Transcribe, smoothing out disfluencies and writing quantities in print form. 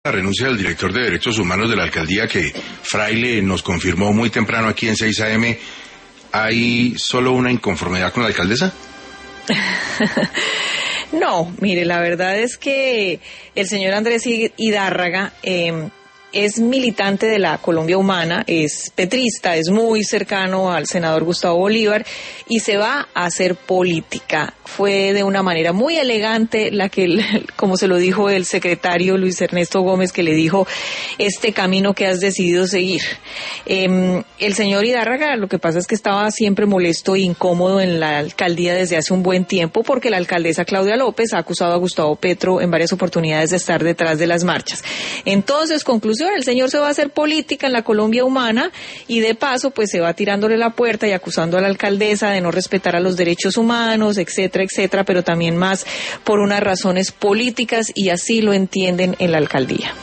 La renuncia del director de Derechos Humanos de la alcaldía que Fraile nos confirmó muy temprano aquí en 6 AM. ¿Hay solo una inconformidad con la alcaldesa? No, mire, la verdad es que el señor Andrés Hidárraga es militante de la Colombia Humana, es petrista, es muy cercano al senador Gustavo Bolívar y se va a hacer política. Fue de una manera muy elegante la que, como se lo dijo el secretario Luis Ernesto Gómez, que le dijo este camino que has decidido seguir. El señor Hidárraga, lo que pasa es que estaba siempre molesto e incómodo en la alcaldía desde hace un buen tiempo porque la alcaldesa Claudia López ha acusado a Gustavo Petro en varias oportunidades de estar detrás de las marchas. Entonces, conclusión, el señor se va a hacer política en la Colombia Humana y de paso pues se va tirándole la puerta y acusando a la alcaldesa de no respetar a los derechos humanos, etcétera, etcétera, pero también más por unas razones políticas y así lo entienden en la alcaldía.